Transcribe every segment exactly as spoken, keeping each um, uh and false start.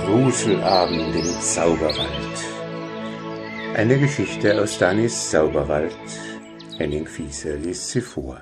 Gruselabend im Zauberwald. Eine Geschichte aus Danis Zauberwald. Henning Fieser liest sie vor.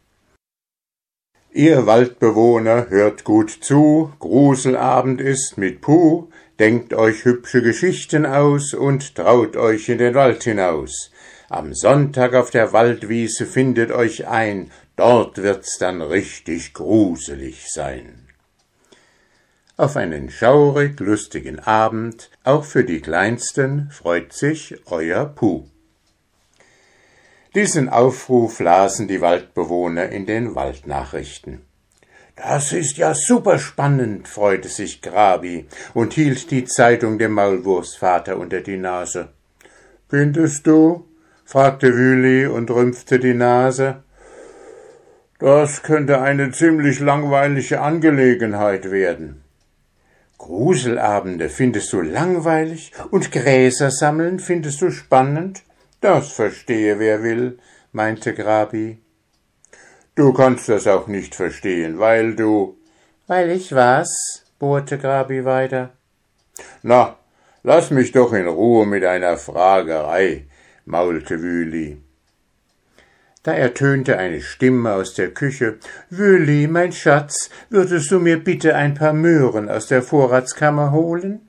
Ihr Waldbewohner, hört gut zu, Gruselabend ist mit Puh, denkt euch hübsche Geschichten aus und traut euch in den Wald hinaus. Am Sonntag auf der Waldwiese findet euch ein, dort wird's dann richtig gruselig sein. Auf einen schaurig lustigen Abend, auch für die Kleinsten, freut sich euer Puh. Diesen Aufruf lasen die Waldbewohner in den Waldnachrichten. »Das ist ja super spannend«, freute sich Grabi und hielt die Zeitung dem Maulwurfsvater unter die Nase. »Findest du?« fragte Wüli und rümpfte die Nase. »Das könnte eine ziemlich langweilige Angelegenheit werden.« »Gruselabende findest du langweilig und Gräser sammeln findest du spannend? Das verstehe wer will«, meinte Grabi. »Du kannst das auch nicht verstehen, weil du...« »Weil ich was?«, bohrte Grabi weiter. »Na, lass mich doch in Ruhe mit einer Fragerei«, maulte Wüli. Da ertönte eine Stimme aus der Küche. »Wüli, mein Schatz, würdest du mir bitte ein paar Möhren aus der Vorratskammer holen?«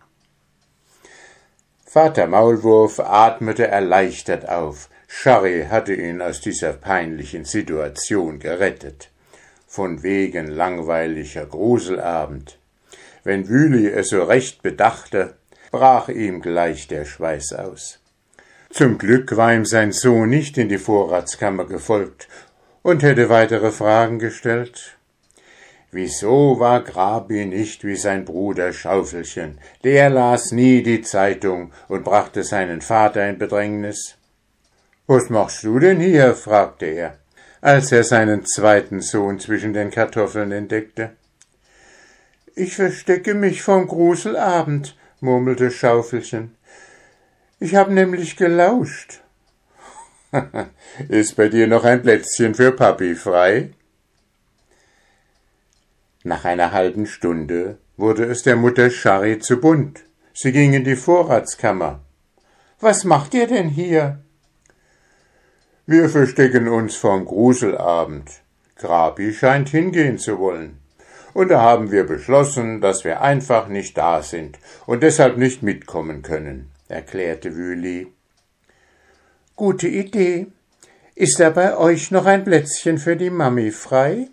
Vater Maulwurf atmete erleichtert auf. Scharri hatte ihn aus dieser peinlichen Situation gerettet. Von wegen langweiliger Gruselabend. Wenn Wüli es so recht bedachte, brach ihm gleich der Schweiß aus. Zum Glück war ihm sein Sohn nicht in die Vorratskammer gefolgt und hätte weitere Fragen gestellt. Wieso war Grabi nicht wie sein Bruder Schaufelchen? Der las nie die Zeitung und brachte seinen Vater in Bedrängnis. »Was machst du denn hier?« fragte er, als er seinen zweiten Sohn zwischen den Kartoffeln entdeckte. »Ich verstecke mich vom Gruselabend«, murmelte Schaufelchen. »Ich hab nämlich gelauscht.« »Ist bei dir noch ein Plätzchen für Papi frei?« Nach einer halben Stunde wurde es der Mutter Scharri zu bunt. Sie ging in die Vorratskammer. »Was macht ihr denn hier?« »Wir verstecken uns vom Gruselabend. Grabi scheint hingehen zu wollen. Und da haben wir beschlossen, dass wir einfach nicht da sind und deshalb nicht mitkommen können«, erklärte Wüli. »Gute Idee. Ist da bei euch noch ein Plätzchen für die Mami frei?«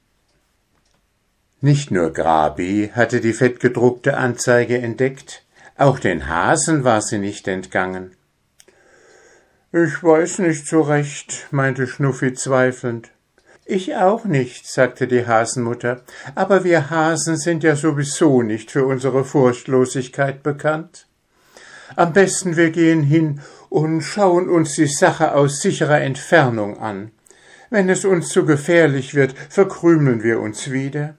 Nicht nur Grabi hatte die fettgedruckte Anzeige entdeckt, auch den Hasen war sie nicht entgangen. »Ich weiß nicht so recht«, meinte Schnuffi zweifelnd. »Ich auch nicht«, sagte die Hasenmutter, »aber wir Hasen sind ja sowieso nicht für unsere Furchtlosigkeit bekannt. Am besten wir gehen hin und schauen uns die Sache aus sicherer Entfernung an. Wenn es uns zu gefährlich wird, verkrümeln wir uns wieder.«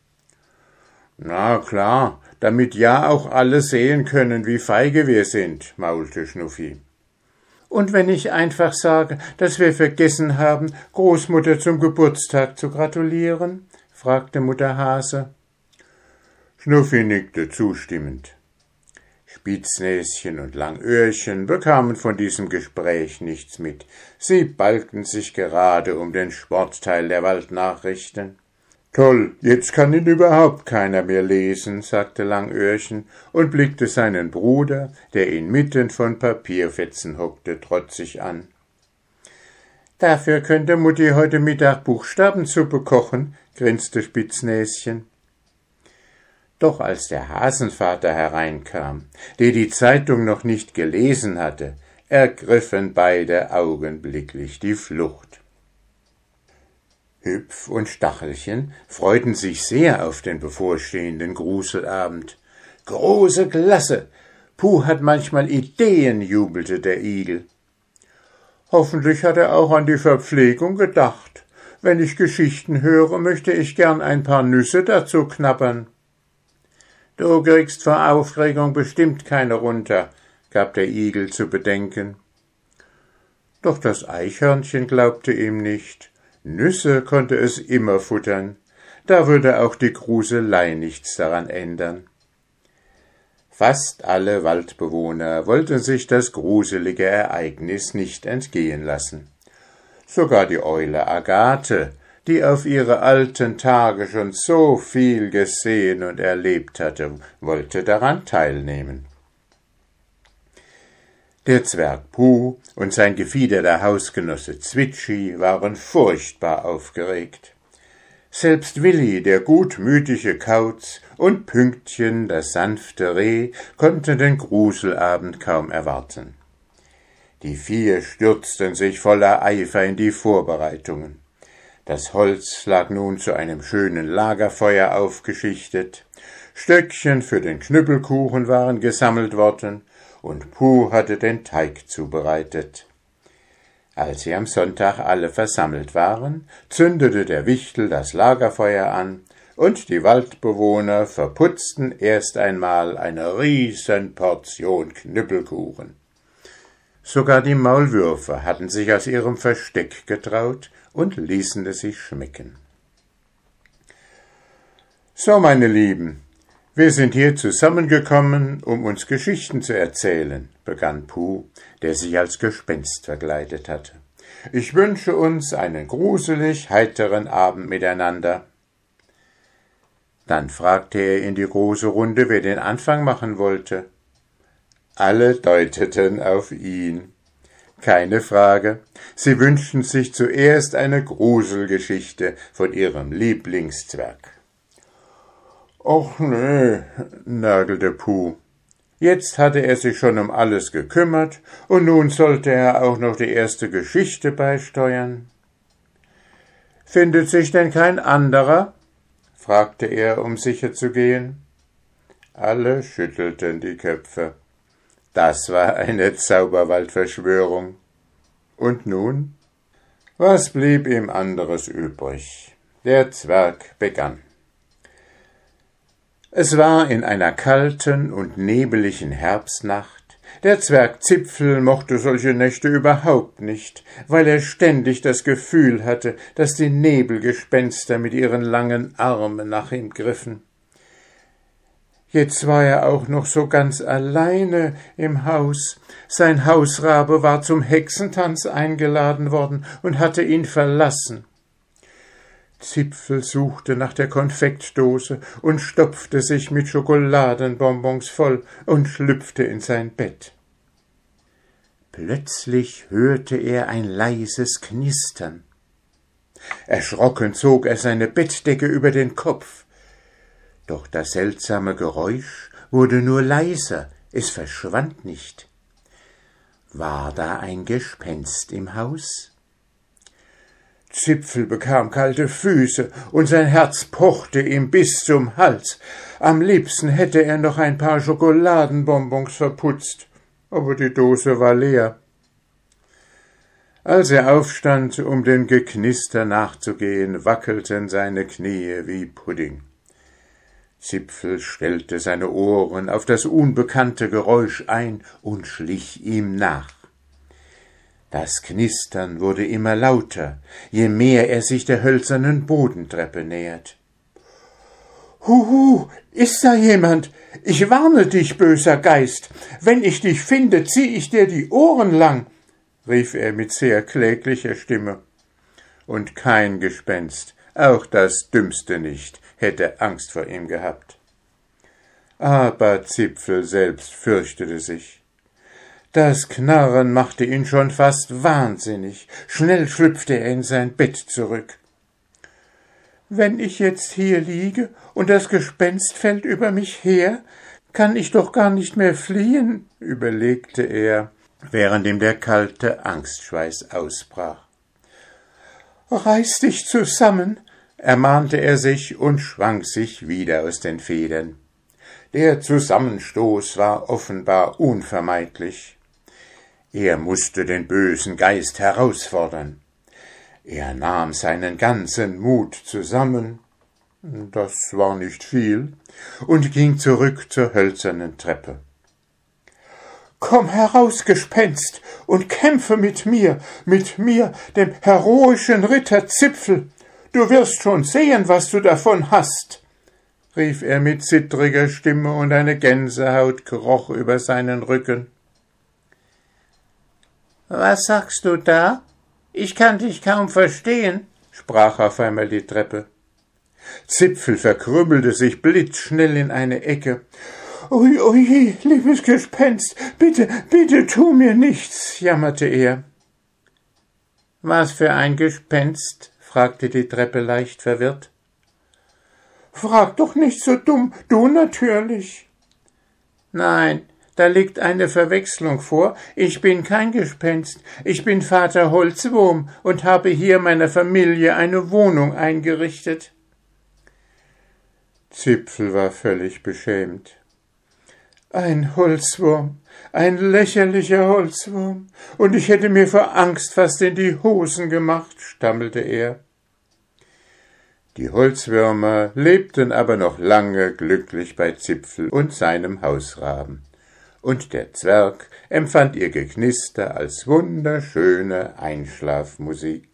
»Na klar, damit ja auch alle sehen können, wie feige wir sind«, maulte Schnuffi. »Und wenn ich einfach sage, dass wir vergessen haben, Großmutter zum Geburtstag zu gratulieren?« fragte Mutter Hase. Schnuffi nickte zustimmend. Spitznäschen und Langöhrchen bekamen von diesem Gespräch nichts mit. Sie balgten sich gerade um den Sportteil der Waldnachrichten. »Toll, jetzt kann ihn überhaupt keiner mehr lesen«, sagte Langöhrchen und blickte seinen Bruder, der inmitten von Papierfetzen hockte, trotzig an. »Dafür könnte Mutti heute Mittag Buchstabensuppe kochen«, grinste Spitznäschen. Doch als der Hasenvater hereinkam, der die Zeitung noch nicht gelesen hatte, ergriffen beide augenblicklich die Flucht. Hüpf und Stachelchen freuten sich sehr auf den bevorstehenden Gruselabend. »Große Klasse! Puh hat manchmal Ideen«, jubelte der Igel. »Hoffentlich hat er auch an die Verpflegung gedacht. Wenn ich Geschichten höre, möchte ich gern ein paar Nüsse dazu knabbern.« »Du kriegst vor Aufregung bestimmt keine runter«, gab der Igel zu bedenken. Doch das Eichhörnchen glaubte ihm nicht. Nüsse konnte es immer futtern, da würde auch die Gruselei nichts daran ändern. Fast alle Waldbewohner wollten sich das gruselige Ereignis nicht entgehen lassen. Sogar die Eule Agathe, die auf ihre alten Tage schon so viel gesehen und erlebt hatte, wollte daran teilnehmen. Der Zwerg Puh und sein gefiederter Hausgenosse Zwitschi waren furchtbar aufgeregt. Selbst Willi, der gutmütige Kauz, und Pünktchen, das sanfte Reh, konnten den Gruselabend kaum erwarten. Die vier stürzten sich voller Eifer in die Vorbereitungen. Das Holz lag nun zu einem schönen Lagerfeuer aufgeschichtet, Stöckchen für den Knüppelkuchen waren gesammelt worden, und Puh hatte den Teig zubereitet. Als sie am Sonntag alle versammelt waren, zündete der Wichtel das Lagerfeuer an, und die Waldbewohner verputzten erst einmal eine riesen Portion Knüppelkuchen. Sogar die Maulwürfe hatten sich aus ihrem Versteck getraut und ließen es sich schmecken. »So, meine Lieben, wir sind hier zusammengekommen, um uns Geschichten zu erzählen«, begann Puh, der sich als Gespenst verkleidet hatte. »Ich wünsche uns einen gruselig heiteren Abend miteinander.« Dann fragte er in die große Runde, wer den Anfang machen wollte. Alle deuteten auf ihn. Keine Frage, sie wünschten sich zuerst eine Gruselgeschichte von ihrem Lieblingszwerg. »Och nee«, nörgelte Puh. Jetzt hatte er sich schon um alles gekümmert, und nun sollte er auch noch die erste Geschichte beisteuern. »Findet sich denn kein anderer?« fragte er, um sicher zu gehen. Alle schüttelten die Köpfe. Das war eine Zauberwaldverschwörung. Und nun? Was blieb ihm anderes übrig? Der Zwerg begann. Es war in einer kalten und nebeligen Herbstnacht. Der Zwerg Zipfel mochte solche Nächte überhaupt nicht, weil er ständig das Gefühl hatte, dass die Nebelgespenster mit ihren langen Armen nach ihm griffen. Jetzt war er auch noch so ganz alleine im Haus. Sein Hausrabe war zum Hexentanz eingeladen worden und hatte ihn verlassen. Zipfel suchte nach der Konfektdose und stopfte sich mit Schokoladenbonbons voll und schlüpfte in sein Bett. Plötzlich hörte er ein leises Knistern. Erschrocken zog er seine Bettdecke über den Kopf. Doch das seltsame Geräusch wurde nur leiser, es verschwand nicht. War da ein Gespenst im Haus? Zipfel bekam kalte Füße, und sein Herz pochte ihm bis zum Hals. Am liebsten hätte er noch ein paar Schokoladenbonbons verputzt, aber die Dose war leer. Als er aufstand, um dem Geknister nachzugehen, wackelten seine Knie wie Pudding. Zipfel stellte seine Ohren auf das unbekannte Geräusch ein und schlich ihm nach. Das Knistern wurde immer lauter, je mehr er sich der hölzernen Bodentreppe nähert. »Huhu, ist da jemand? Ich warne dich, böser Geist! Wenn ich dich finde, zieh ich dir die Ohren lang!« rief er mit sehr kläglicher Stimme. Und kein Gespenst, auch das Dümmste nicht, hätte Angst vor ihm gehabt. Aber Zipfel selbst fürchtete sich. Das Knarren machte ihn schon fast wahnsinnig. Schnell schlüpfte er in sein Bett zurück. »Wenn ich jetzt hier liege und das Gespenst fällt über mich her, kann ich doch gar nicht mehr fliehen«, überlegte er, während ihm der kalte Angstschweiß ausbrach. »Reiß dich zusammen«, ermahnte er sich und schwang sich wieder aus den Federn. Der Zusammenstoß war offenbar unvermeidlich. Er musste den bösen Geist herausfordern. Er nahm seinen ganzen Mut zusammen, das war nicht viel, und ging zurück zur hölzernen Treppe. »Komm heraus, Gespenst, und kämpfe mit mir, mit mir, dem heroischen Ritter Zipfel. Du wirst schon sehen, was du davon hast«, rief er mit zittriger Stimme, und eine Gänsehaut kroch über seinen Rücken. »Was sagst du da? Ich kann dich kaum verstehen«, sprach auf einmal die Treppe. Zipfel verkrümmelte sich blitzschnell in eine Ecke. »Ui, ui, liebes Gespenst, bitte, bitte tu mir nichts«, jammerte er. »Was für ein Gespenst?« fragte die Treppe leicht verwirrt. »Frag doch nicht so dumm, du natürlich.« »Nein, da liegt eine Verwechslung vor. Ich bin kein Gespenst. Ich bin Vater Holzwurm und habe hier meiner Familie eine Wohnung eingerichtet.« Zipfel war völlig beschämt. »Ein Holzwurm, ein lächerlicher Holzwurm, und ich hätte mir vor Angst fast in die Hosen gemacht«, stammelte er. Die Holzwürmer lebten aber noch lange glücklich bei Zipfel und seinem Hausraben, und der Zwerg empfand ihr Geknister als wunderschöne Einschlafmusik.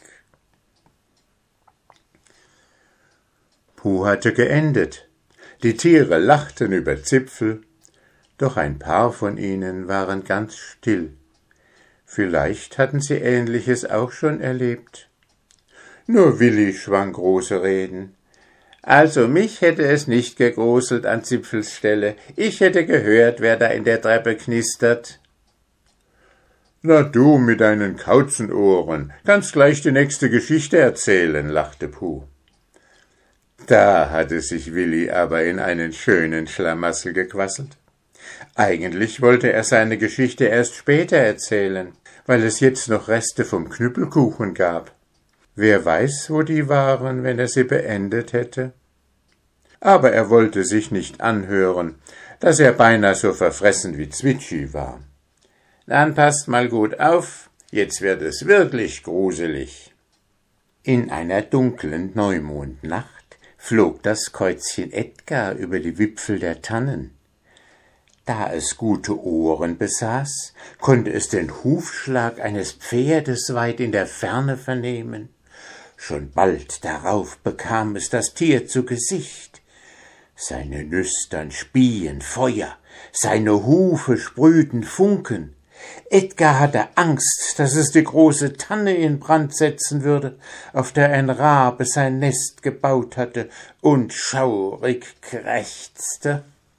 Puh hatte geendet. Die Tiere lachten über Zipfel, doch ein paar von ihnen waren ganz still. Vielleicht hatten sie Ähnliches auch schon erlebt. Nur Willi schwang große Reden. »Also mich hätte es nicht gegruselt an Zipfels Stelle. Ich hätte gehört, wer da in der Treppe knistert.« »Na du mit deinen Kauzenohren, kannst gleich die nächste Geschichte erzählen«, lachte Puh. Da hatte sich Willi aber in einen schönen Schlamassel gequasselt. Eigentlich wollte er seine Geschichte erst später erzählen, weil es jetzt noch Reste vom Knüppelkuchen gab. Wer weiß, wo die waren, wenn er sie beendet hätte. Aber er wollte sich nicht anhören, dass er beinahe so verfressen wie Zwitschi war. »Dann passt mal gut auf, jetzt wird es wirklich gruselig.« In einer dunklen Neumondnacht flog das Käuzchen Edgar über die Wipfel der Tannen. Da es gute Ohren besaß, konnte es den Hufschlag eines Pferdes weit in der Ferne vernehmen. Schon bald darauf bekam es das Tier zu Gesicht. Seine Nüstern spien Feuer, seine Hufe sprühten Funken. Edgar hatte Angst, dass es die große Tanne in Brand setzen würde, auf der ein Rabe sein Nest gebaut hatte und schaurig krächzte.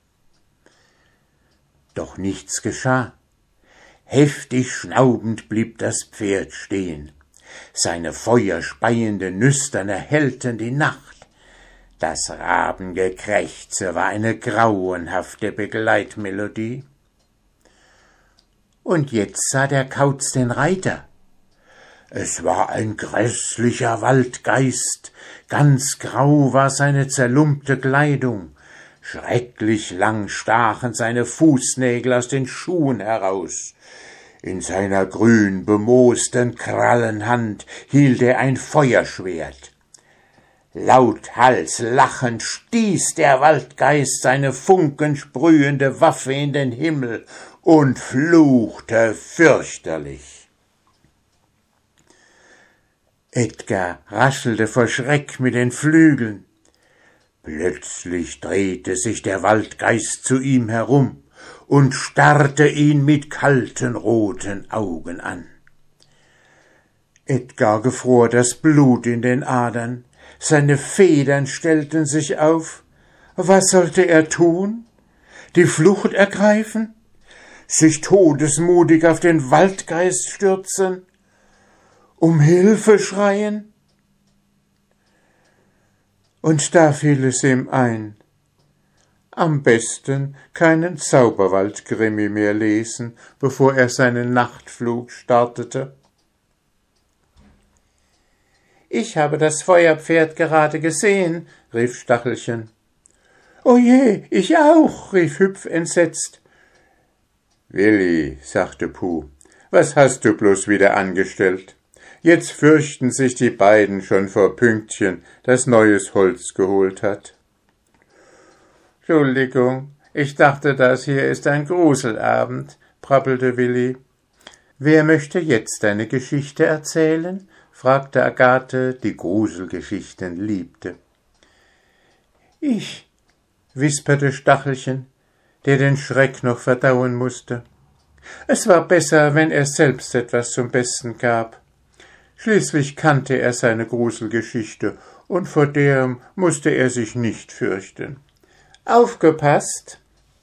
Doch nichts geschah. Heftig schnaubend blieb das Pferd stehen. Seine feuerspeienden Nüstern erhellten die Nacht. Das Rabengekrächze war eine grauenhafte Begleitmelodie. Und jetzt sah der Kauz den Reiter. Es war ein grässlicher Waldgeist, ganz grau war seine zerlumpte Kleidung. Schrecklich lang stachen seine Fußnägel aus den Schuhen heraus. In seiner grün bemoosten Krallenhand hielt er ein Feuerschwert. Lauthals lachend stieß der Waldgeist seine funkensprühende Waffe in den Himmel und fluchte fürchterlich. Edgar raschelte vor Schreck mit den Flügeln. Plötzlich drehte sich der Waldgeist zu ihm herum und starrte ihn mit kalten roten Augen an. Edgar gefror das Blut in den Adern, seine Federn stellten sich auf. Was sollte er tun? Die Flucht ergreifen? Sich todesmutig auf den Waldgeist stürzen? Um Hilfe schreien? Und da fiel es ihm ein, am besten keinen Zauberwald-Krimi mehr lesen, bevor er seinen Nachtflug startete. »Ich habe das Feuerpferd gerade gesehen«, rief Stachelchen. »Oh je, ich auch«, rief Hüpf entsetzt. »Willi«, sagte Puh, »was hast du bloß wieder angestellt? Jetzt fürchten sich die beiden schon vor Pünktchen, das neues Holz geholt hat.« »Entschuldigung, ich dachte, das hier ist ein Gruselabend«, prappelte Willi. »Wer möchte jetzt eine Geschichte erzählen?« fragte Agathe, die Gruselgeschichten liebte. »Ich, wisperte Stachelchen, der den Schreck noch verdauen musste. Es war besser, wenn er selbst etwas zum Besten gab. Schließlich kannte er seine Gruselgeschichte, und vor der musste er sich nicht fürchten. »Aufgepasst!«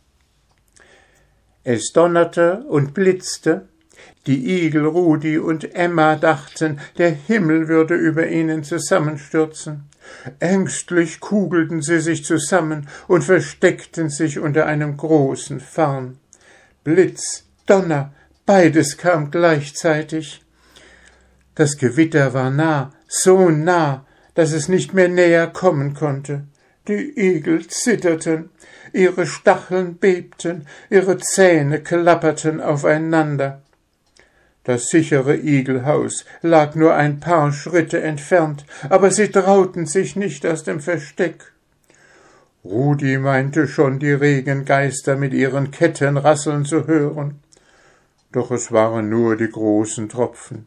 Es donnerte und blitzte. Die Igel Rudi und Emma dachten, der Himmel würde über ihnen zusammenstürzen. Ängstlich kugelten sie sich zusammen und versteckten sich unter einem großen Farn. Blitz, Donner, beides kam gleichzeitig. Das Gewitter war nah, so nah, dass es nicht mehr näher kommen konnte. Die Igel zitterten, ihre Stacheln bebten, ihre Zähne klapperten aufeinander. Das sichere Igelhaus lag nur ein paar Schritte entfernt, aber sie trauten sich nicht aus dem Versteck. Rudi meinte schon, die Regengeister mit ihren Ketten rasseln zu hören, doch es waren nur die großen Tropfen.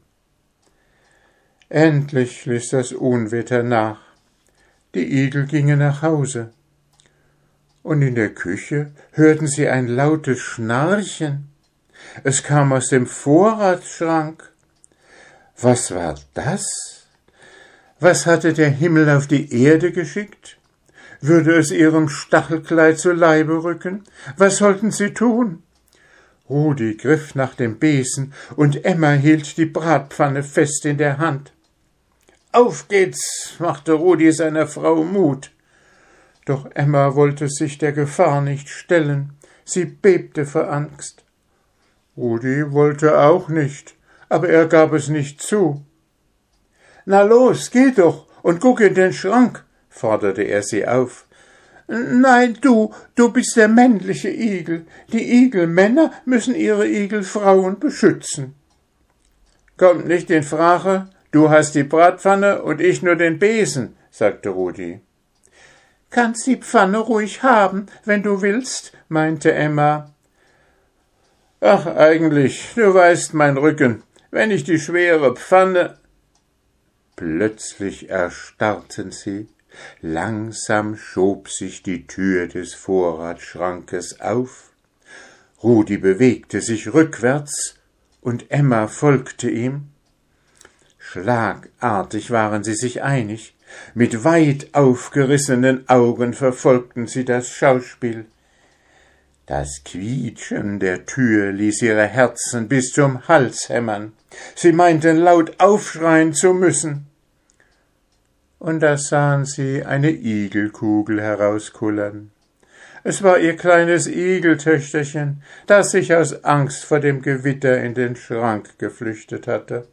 Endlich ließ das Unwetter nach. Die Igel gingen nach Hause, und in der Küche hörten sie ein lautes Schnarchen. Es kam aus dem Vorratsschrank. Was war das? Was hatte der Himmel auf die Erde geschickt? Würde es ihrem Stachelkleid zu Leibe rücken? Was sollten sie tun? Rudi griff nach dem Besen, und Emma hielt die Bratpfanne fest in der Hand. »Auf geht's«, machte Rudi seiner Frau Mut. Doch Emma wollte sich der Gefahr nicht stellen. Sie bebte vor Angst. Rudi wollte auch nicht, aber er gab es nicht zu. »Na los, geh doch und guck in den Schrank«, forderte er sie auf. »Nein, du, du bist der männliche Igel. Die Igelmänner müssen ihre Igelfrauen beschützen.« »Kommt nicht in Frage, du hast die Bratpfanne und ich nur den Besen«, sagte Rudi. »Kannst die Pfanne ruhig haben, wenn du willst«, meinte Emma. »Ach, eigentlich, du weißt mein Rücken, wenn ich die schwere Pfanne...« Plötzlich erstarrten sie. Langsam schob sich die Tür des Vorratsschrankes auf. Rudi bewegte sich rückwärts, und Emma folgte ihm. Schlagartig waren sie sich einig. Mit weit aufgerissenen Augen verfolgten sie das Schauspiel. Das Quietschen der Tür ließ ihre Herzen bis zum Hals hämmern. Sie meinten, laut aufschreien zu müssen. Und da sahen sie eine Igelkugel herauskullern. Es war ihr kleines Igeltöchterchen, das sich aus Angst vor dem Gewitter in den Schrank geflüchtet hatte.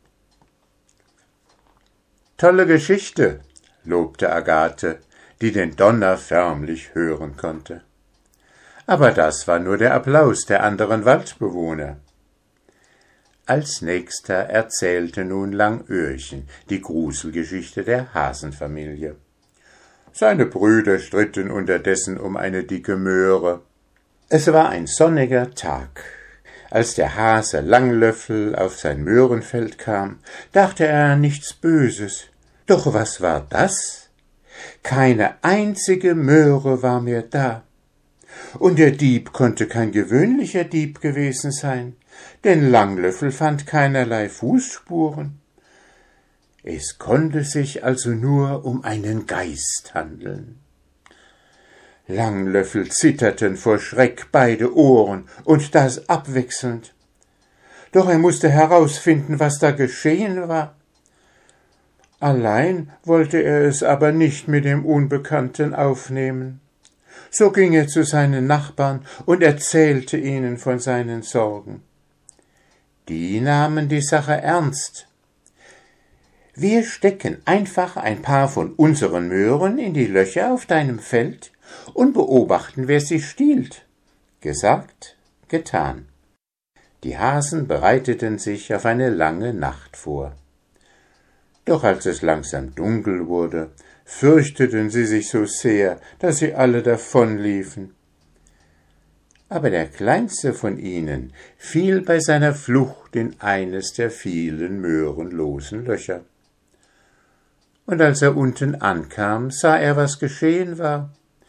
»Tolle Geschichte«, lobte Agathe, die den Donner förmlich hören konnte. Aber das war nur der Applaus der anderen Waldbewohner. Als nächster erzählte nun Langöhrchen die Gruselgeschichte der Hasenfamilie. Seine Brüder stritten unterdessen um eine dicke Möhre. Es war ein sonniger Tag. Als der Hase Langlöffel auf sein Möhrenfeld kam, dachte er an nichts Böses. Doch was war das? Keine einzige Möhre war mehr da. Und der Dieb konnte kein gewöhnlicher Dieb gewesen sein, denn Langlöffel fand keinerlei Fußspuren. Es konnte sich also nur um einen Geist handeln. Langlöffel zitterten vor Schreck beide Ohren, und das abwechselnd. Doch er musste herausfinden, was da geschehen war. Allein wollte er es aber nicht mit dem Unbekannten aufnehmen. So ging er zu seinen Nachbarn und erzählte ihnen von seinen Sorgen. Die nahmen die Sache ernst. »Wir stecken einfach ein paar von unseren Möhren in die Löcher auf deinem Feld und beobachten, wer sie stiehlt.« Gesagt, getan. Die Hasen bereiteten sich auf eine lange Nacht vor. Doch als es langsam dunkel wurde, fürchteten sie sich so sehr, dass sie alle davonliefen. Aber der kleinste von ihnen fiel bei seiner Flucht in eines der vielen möhrenlosen Löcher. Und als er unten ankam, sah er, was geschehen war.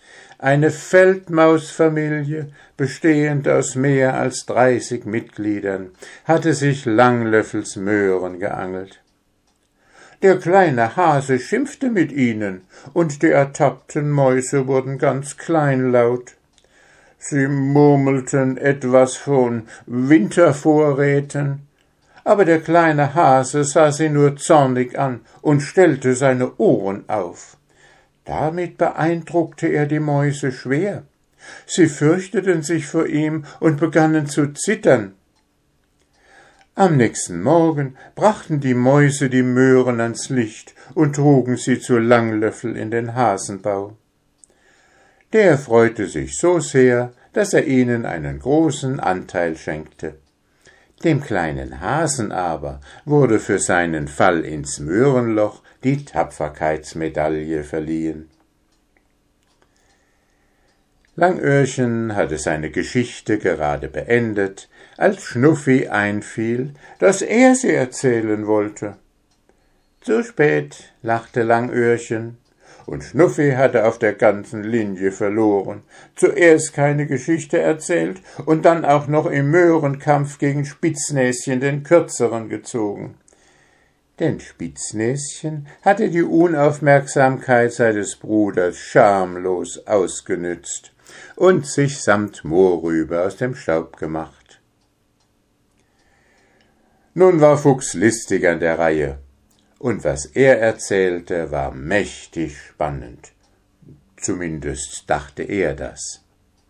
eine Feldmausfamilie, bestehend aus mehr als dreißig Mitgliedern, hatte sich Langlöffels Möhren geangelt. Der kleine Hase schimpfte mit ihnen, und die ertappten Mäuse wurden ganz kleinlaut. Sie murmelten etwas von Wintervorräten, aber der kleine Hase sah sie nur zornig an und stellte seine Ohren auf. Damit beeindruckte er die Mäuse schwer. Sie fürchteten sich vor ihm und begannen zu zittern. Am nächsten Morgen brachten die Mäuse die Möhren ans Licht und trugen sie zu Langlöffel in den Hasenbau. Der freute sich so sehr, dass er ihnen einen großen Anteil schenkte. Dem kleinen Hasen aber wurde für seinen Fall ins Möhrenloch die Tapferkeitsmedaille verliehen. Langöhrchen hatte seine Geschichte gerade beendet, als Schnuffi einfiel, dass er sie erzählen wollte. Zu spät, lachte Langöhrchen, und Schnuffi hatte auf der ganzen Linie verloren, zuerst keine Geschichte erzählt und dann auch noch im Möhrenkampf gegen Spitznäschen den Kürzeren gezogen. Denn Spitznäschen hatte die Unaufmerksamkeit seines Bruders schamlos ausgenützt und sich samt Mohrrübe aus dem Staub gemacht. Nun war Fuchs listig an der Reihe, und was er erzählte, war mächtig spannend. Zumindest dachte er das.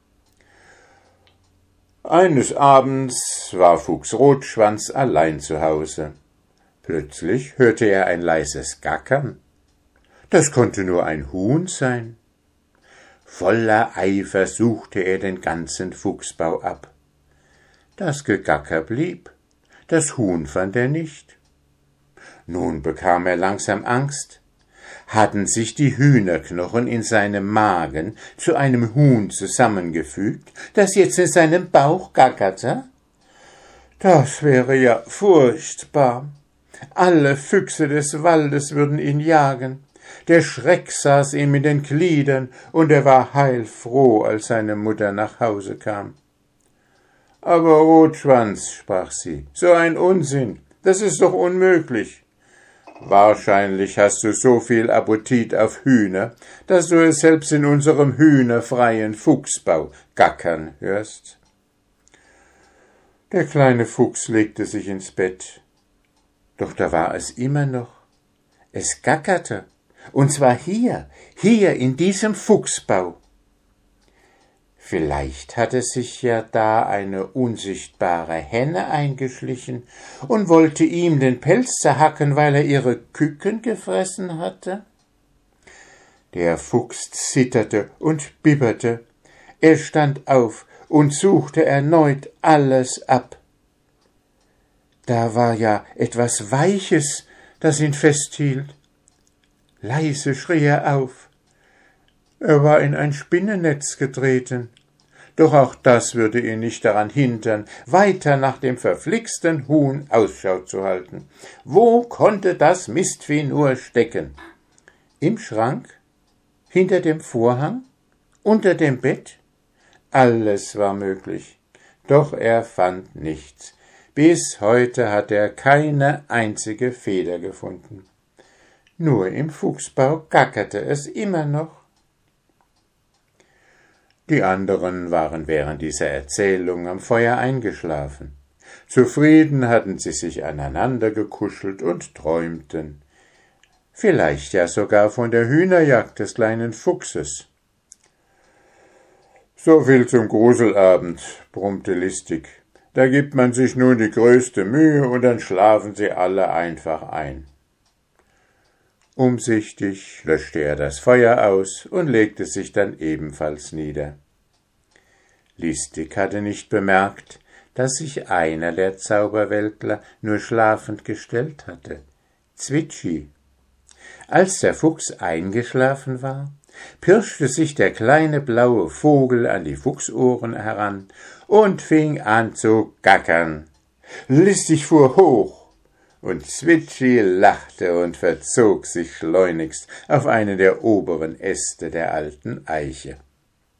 Eines Abends war Fuchs Rotschwanz allein zu Hause. Plötzlich hörte er ein leises Gackern. Das konnte nur ein Huhn sein. Voller Eifer suchte er den ganzen Fuchsbau ab. Das Gegacker blieb, das Huhn fand er nicht. Nun bekam er langsam Angst. Hatten sich die Hühnerknochen in seinem Magen zu einem Huhn zusammengefügt, das jetzt in seinem Bauch gackerte? Das wäre ja furchtbar. Alle Füchse des Waldes würden ihn jagen. Der Schreck saß ihm in den Gliedern, und er war heilfroh, als seine Mutter nach Hause kam. »Aber Rotschwanz«, sprach sie, »so ein Unsinn, das ist doch unmöglich. Wahrscheinlich hast du so viel Appetit auf Hühner, dass du es selbst in unserem hühnerfreien Fuchsbau gackern hörst.« Der kleine Fuchs legte sich ins Bett. Doch da war es immer noch. Es gackerte, und zwar hier, hier in diesem Fuchsbau. Vielleicht hatte sich ja da eine unsichtbare Henne eingeschlichen und wollte ihm den Pelz zerhacken, weil er ihre Küken gefressen hatte. Der Fuchs zitterte und bibberte. Er stand auf und suchte erneut alles ab. Da war ja etwas Weiches, das ihn festhielt. Leise schrie er auf. Er war in ein Spinnennetz getreten. Doch auch das würde ihn nicht daran hindern, weiter nach dem verflixten Huhn Ausschau zu halten. Wo konnte das Mistvieh nur stecken? Im Schrank? Hinter dem Vorhang? Unter dem Bett? Alles war möglich. Doch er fand nichts. Bis heute hat er keine einzige Feder gefunden. Nur im Fuchsbau gackerte es immer noch. Die anderen waren während dieser Erzählung am Feuer eingeschlafen. Zufrieden hatten sie sich aneinander gekuschelt und träumten. Vielleicht ja sogar von der Hühnerjagd des kleinen Fuchses. »So viel zum Gruselabend«, brummte Listig. »Da gibt man sich nun die größte Mühe, und dann schlafen sie alle einfach ein.« Umsichtig löschte er das Feuer aus und legte sich dann ebenfalls nieder. Listig hatte nicht bemerkt, dass sich einer der Zauberweltler nur schlafend gestellt hatte, Zwitschi. Als der Fuchs eingeschlafen war, pirschte sich der kleine blaue Vogel an die Fuchsohren heran und fing an zu gackern. Listig fuhr hoch, und Zwitschi lachte und verzog sich schleunigst auf einen der oberen Äste der alten Eiche.